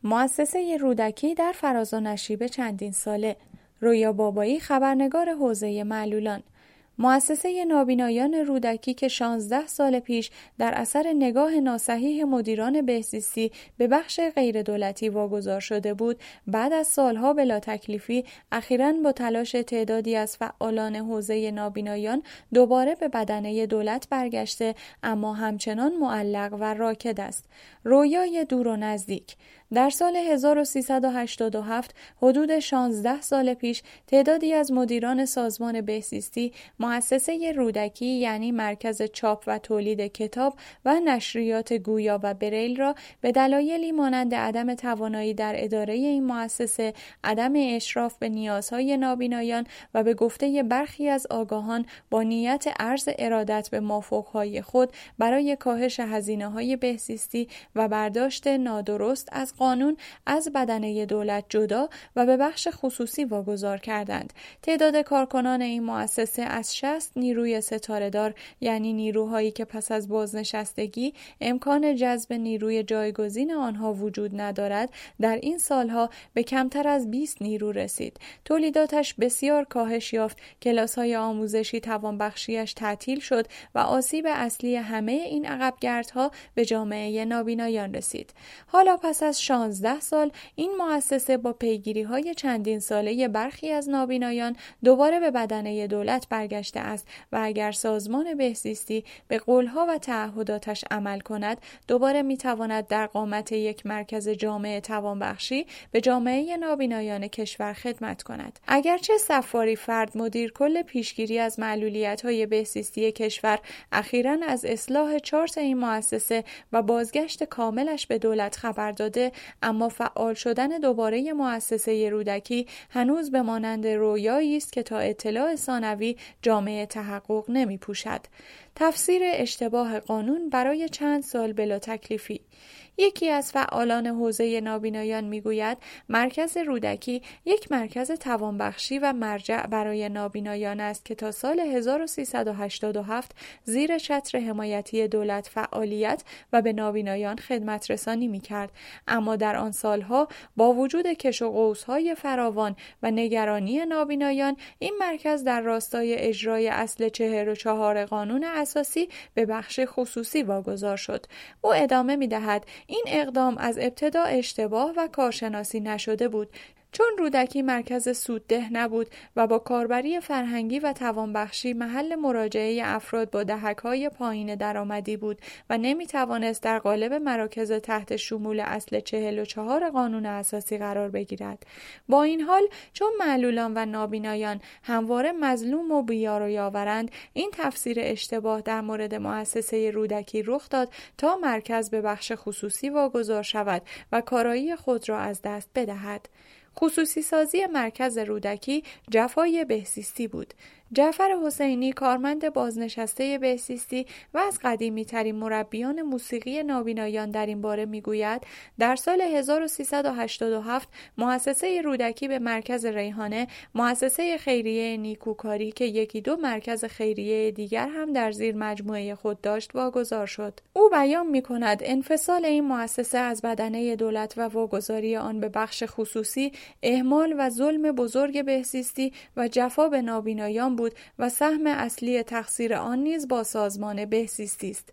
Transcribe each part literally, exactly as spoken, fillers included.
مؤسسه رودکی در فراز و نشیب چندین ساله. رویا بابایی، خبرنگار حوزه معلولان. مؤسسه نابینایان رودکی که شانزده سال پیش در اثر نگاه ناصحیح مدیران بهزیستی به بخش غیر دولتی واگذار شده بود، بعد از سالها بلا تکلیفی اخیراً با تلاش تعدادی از فعالان حوزه نابینایان دوباره به بدنه دولت برگشته، اما همچنان معلق و راکد است. رویای دور و نزدیک. در سال هزار و سیصد و هشتاد و هفت، حدود شانزده سال پیش، تعدادی از مدیران سازمان بهزیستی مؤسسه رودکی یعنی مرکز چاپ و تولید کتاب و نشریات گویا و بریل را به دلایلی مانند عدم توانایی در اداره این مؤسسه، عدم اشراف به نیازهای نابینایان و به گفته برخی از آگاهان با نیت عرض ارادت به مافوقهای خود برای کاهش هزینه‌های بهزیستی و برداشت نادرست از قانون از بدنه دولت جدا و به بخش خصوصی واگذار کردند. تعداد کارکنان این مؤسسه از شصت نیروی ستاره‌دار، یعنی نیروهایی که پس از بازنشستگی امکان جذب نیروی جایگزین آنها وجود ندارد، در این سالها به کمتر از بیست نیرو رسید. تولیداتش بسیار کاهش یافت، کلاس‌های آموزشی توانبخشیش تعطیل شد و آسیب اصلی همه این عقبگردها به جامعه نابینایان رسید. حالا پس از شانزده سال این مؤسسه با پیگیری‌های چندین ساله برخی از نابینایان دوباره به بدنه دولت برگشته است و اگر سازمان بهزیستی به قولها و تعهداتش عمل کند، دوباره می‌تواند در قامت یک مرکز جامع توانبخشی به جامعه نابینایان کشور خدمت کند. اگرچه صفاری فرد، مدیر کل پیشگیری از معلولیت‌های بهزیستی کشور، اخیراً از اصلاح چارت این مؤسسه و بازگشت کاملش به دولت خبر داده، اما فعال شدن دوباره مؤسسه رودکی هنوز به مانند رویایی است که تا اطلاع ثانوی جامعه تحقق نمی پوشد. تفسیر اشتباه قانون برای چند سال بلا تکلیفی. یکی از فعالان حوزه نابینایان میگوید مرکز رودکی یک مرکز توانبخشی و مرجع برای نابینایان است که تا سال هزار و سیصد و هشتاد و هفت زیر چتر حمایتی دولت فعالیت و به نابینایان خدمت رسانی میکرد، اما در آن سالها با وجود کش و قوس‌های فراوان و نگرانی نابینایان، این مرکز در راستای اجرای اصل چهل و چهار قانون اساسی به بخش خصوصی واگذار شد. او ادامه میدهد این اقدام از ابتدا اشتباه و کارشناسی نشده بود، چون رودکی مرکز سودده نبود و با کاربری فرهنگی و توانبخشی محل مراجعه افراد با دهک‌های پایین درآمدی بود و نمی‌توانست در قالب مراکز تحت شمول اصل چهل و چهار قانون اساسی قرار بگیرد. با این حال چون معلولان و نابینایان همواره مظلوم و بی‌یارویاورند، این تفسیر اشتباه در مورد مؤسسه رودکی رخ داد تا مرکز به بخش خصوصی واگذار شود و کارایی خود را از دست بدهد. خصوصی سازی مرکز رودکی جفای بهزیستی بود. جعفر حسینی، کارمند بازنشسته بهزیستی و از قدیمی ترین مربیان موسیقی نابینایان در این باره میگوید در سال هزار و سیصد و هشتاد و هفت مؤسسه رودکی به مرکز ریحانه، مؤسسه خیریه نیکوکاری که یکی دو مرکز خیریه دیگر هم در زیر مجموعه خود داشت واگذار شد. او بیان میکند انفصال این مؤسسه از بدنه دولت و واگذاری آن به بخش خصوصی اهمال و ظلم بزرگ بهزیستی و جفا به نابینایان بود و سهم اصلی تقصیر آن نیز با سازمان بهزیستی است.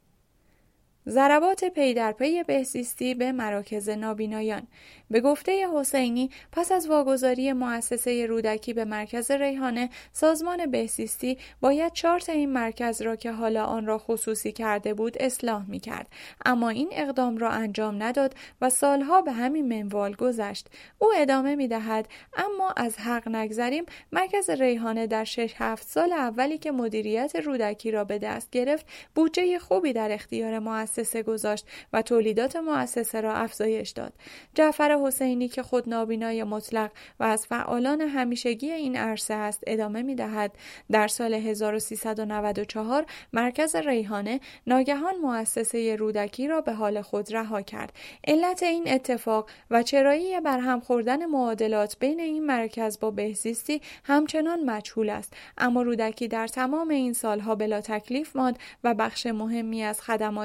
ضربات پی در پی بهزیستی به مراکز نابینایان. به گفته حسینی، پس از واگذاری مؤسسه رودکی به مرکز ریحانه، سازمان بهزیستی باید چارت این مرکز را که حالا آن را خصوصی کرده بود اصلاح می‌کرد، اما این اقدام را انجام نداد و سالها به همین منوال گذشت. او ادامه می‌دهد اما از حق نگذریم، مرکز ریحانه در شش هفت سال اولی که مدیریت رودکی را به دست گرفت، بودجه خوبی در اختیار مؤسسه گذاشت و تولیدات مؤسسه را افزایش داد. جعفر حسینی که خود نابینای مطلق و از فعالان همیشگی این عرصه است ادامه می‌دهد در سال هزار و سیصد و نود و چهار مرکز ریحانه ناگهان مؤسسه رودکی را به حال خود رها کرد. علت این اتفاق و چرایی برهم خوردن معادلات بین این مرکز با بهزیستی همچنان مجهول است، اما رودکی در تمام این سالها بلا تکلیف ماند و بخش مهمی از خدماتی را که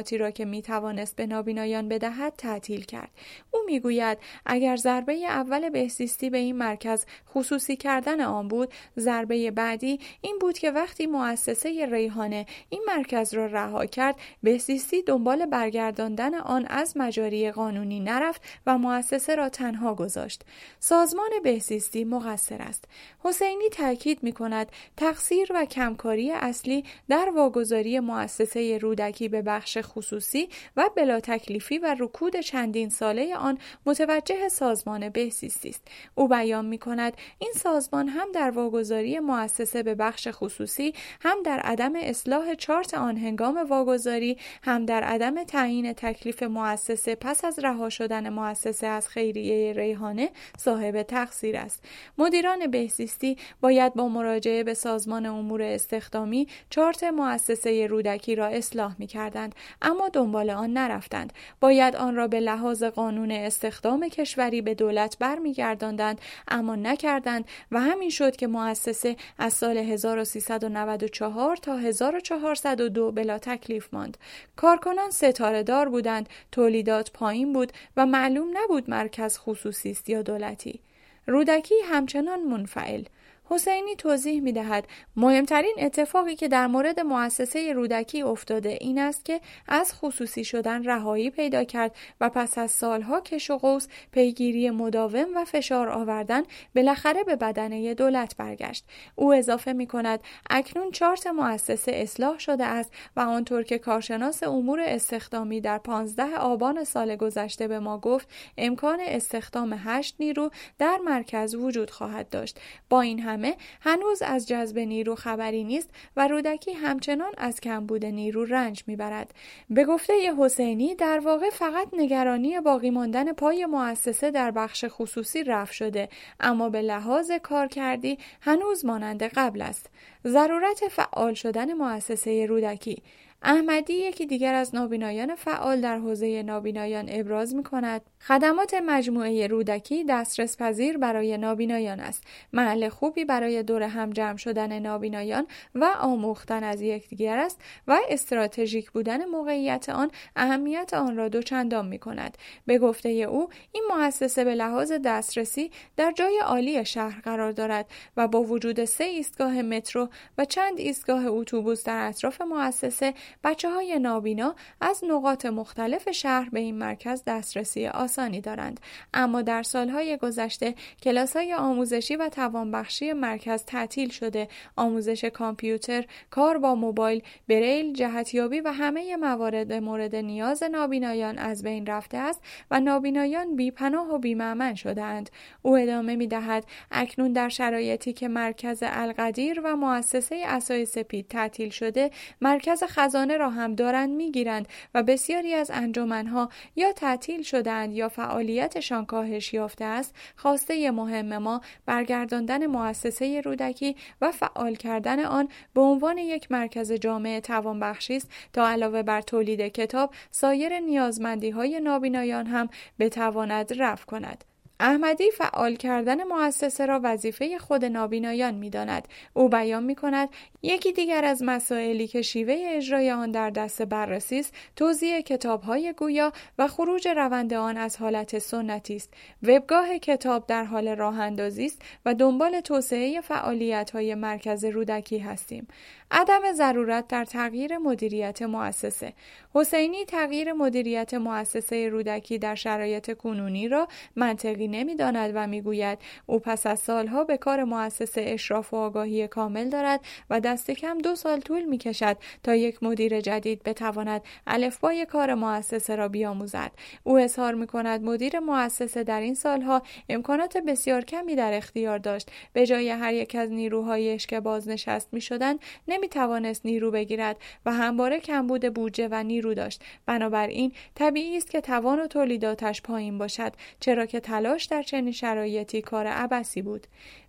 که می توانست به نابینایان بدهد تعطیل کرد. او می گوید اگر ضربه اول بهزیستی به این مرکز خصوصی کردن آن بود، ضربه بعدی این بود که وقتی مؤسسه ریحانه این مرکز را رها کرد، بهزیستی دنبال برگرداندن آن از مجاری قانونی نرفت و مؤسسه را تنها گذاشت. سازمان بهزیستی مقصر است. حسینی تاکید می کند تقصیر و کمکاری اصلی در واگذاری مؤسسه رودکی به بخش خصوصی و بلا تکلیفی و رکود چندین ساله آن متوجه سازمان بهزیستی است. او بیان می کند این سازمان هم در واگذاری مؤسسه به بخش خصوصی، هم در عدم اصلاح چارت آن هنگام واگذاری، هم در عدم تعیین تکلیف مؤسسه پس از رها شدن مؤسسه از خیریه ریحانه صاحب تقصیر است. مدیران بهزیستی باید با مراجعه به سازمان امور استخدامی چارت مؤسسه رودکی را اصلاح می‌کردند، اما دنبال آن نرفتند. باید آن را به لحاظ قانون استخدام کشوری به دولت برمیگرداندند، اما نکردند و همین شد که مؤسسه از سال هزار و سیصد و نود و چهار تا هزار و چهارصد و دو بلا تکلیف ماند. کارکنان ستاره دار بودند، تولیدات پایین بود و معلوم نبود مرکز خصوصی است یا دولتی. رودکی همچنان منفعل. حسینی توضیح می دهد مهمترین اتفاقی که در مورد مؤسسه رودکی افتاده این است که از خصوصی شدن رهایی پیدا کرد و پس از سالها کش و قوس، پیگیری مداوم و فشار آوردن بالاخره به بدنه دولت برگشت. او اضافه می کند اکنون چارت مؤسسه اصلاح شده است و آنطور که کارشناس امور استخدامی در پانزده آبان سال گذشته به ما گفت امکان استخدام هشت نیرو در مرکز وجود خواهد داشت. با این همه هنوز از جذب نیرو خبری نیست و رودکی همچنان از کمبود نیرو رنج میبرد. به گفته حسینی در واقع فقط نگرانی باقی ماندن پای مؤسسه در بخش خصوصی رفع شده، اما به لحاظ کارکردی هنوز مانند قبل است. ضرورت فعال شدن مؤسسه رودکی. احمدی یکی دیگر از نابینایان فعال در حوزه نابینایان ابراز می کند خدمات مجموعه رودکی دسترس پذیر برای نابینایان است. محل خوبی برای دور هم جمع شدن نابینایان و آموختن از یکدیگر است و استراتژیک بودن موقعیت آن اهمیت آن را دوچندان می کند. به گفته او این مؤسسه به لحاظ دسترسی در جای عالی شهر قرار دارد و با وجود سه ایستگاه مترو و چند ایستگاه اتوبوس در اطراف مؤسسه بچه‌های نابینا از نقاط مختلف شهر به این مرکز دسترسی آسانی دارند. اما در سالهای گذشته کلاس‌های آموزشی و توانبخشی مرکز تعطیل شده، آموزش کامپیوتر، کار با موبایل، بریل، جهتیابی و همه موارد مورد نیاز نابینایان از بین رفته است و نابینایان بی‌پناه و بی‌مأمن شده‌اند. او ادامه می‌دهد اکنون در شرایطی که مرکز القدیر و مؤسسه عصای سپید تعطیل شده، مرکز خزانه را هم دارند میگیرند و بسیاری از انجمنها یا تعطیل شدند یا فعالیتشان کاهش یافته است. خواسته مهم ما برگرداندن مؤسسه رودکی و فعال کردن آن به عنوان یک مرکز جامع توانبخشی است تا علاوه بر تولید کتاب سایر نیازمندی‌های نابینایان هم بتواند رفع کند. احمدی فعال کردن مؤسسه را وظیفه خود نابینایان می‌داند. او بیان می‌کند یکی دیگر از مسائلی که شیوه اجرای آن در دست بررسی است، توزیع کتاب‌های گویا و خروج روند آن از حالت سنتی است. وبگاه کتاب در حال راه‌اندازی است و دنبال توسعه فعالیت‌های مرکز رودکی هستیم. عدم ضرورت در تغییر مدیریت مؤسسه. حسینی تغییر مدیریت مؤسسه رودکی در شرایط کنونی را منطقی نمی‌داند و می‌گوید او پس از سالها به کار مؤسسه اشراف و آگاهی کامل دارد و دست کم دو سال طول می‌کشد تا یک مدیر جدید بتواند الفبای کار مؤسسه را بیاموزد. او اظهار می‌کند مدیر مؤسسه در این سالها امکانات بسیار کمی در اختیار داشت. به جای هر یک از نیروهایش که بازنشست می‌شدند نمی‌توانست نیرو بگیرد و همواره کمبود بودجه و نیرو داشت. بنابراین طبیعی است که توان و تولیداتش پایین باشد، چرا که تلاش در چنین شرایطی کار عبثی بود.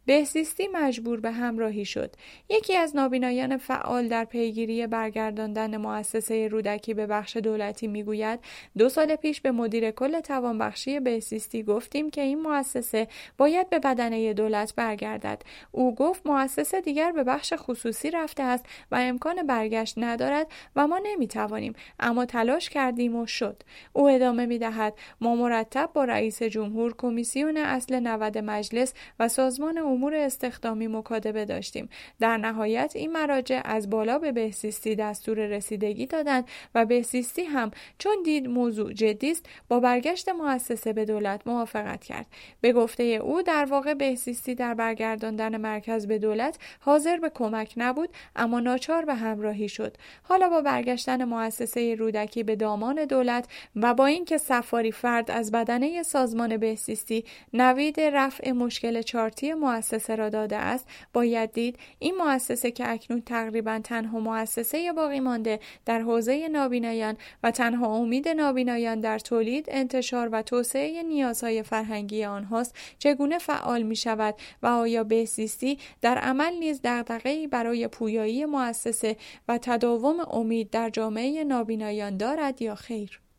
بهزیستی مجبور به همراهی شد. یکی از نابینایان فعال در پیگیری برگرداندن مؤسسه رودکی به بخش دولتی میگوید دو سال پیش به مدیر کل توانبخشی بهزیستی گفتیم که این مؤسسه باید به بدنه دولت برگردد. او گفت مؤسسه دیگر به بخش خصوصی رفته است و امکان برگشت ندارد و ما نمیتوانیم، اما تلاش کردیم و شد. او ادامه میدهد ما مرتب با رئیس جمهور، کمیسیون اصل نود مجلس و سازمان امور استخدامی مکاتبه داشتیم. در نهایت این مراجع از بالا به بهزیستی دستور رسیدگی دادند و بهزیستی هم چون دید موضوع جدی است با برگشت مؤسسه به دولت موافقت کرد. به گفته او در واقع بهزیستی در برگرداندن مرکز به دولت حاضر به کمک نبود، اما ناچار به همراهی شد. حالا با برگشتن مؤسسه رودکی به دامان دولت و با اینکه سفاری فرد از بدنه سازمان بهزیستی نوید رفع مشکل چارتی مؤسسه را داده است، باید دید این مؤسسه که اکنون تقریبا تنها مؤسسه باقی مانده در حوزه نابینایان و تنها امید نابینایان در تولید، انتشار و توسعه نیازهای فرهنگی آنهاست، چگونه فعال می شود و آیا بهزیستی در عمل نیز دغدغه‌ای برای پویایی مؤسسه و تداوم امید در جامعه نابینایان دارد یا خیر؟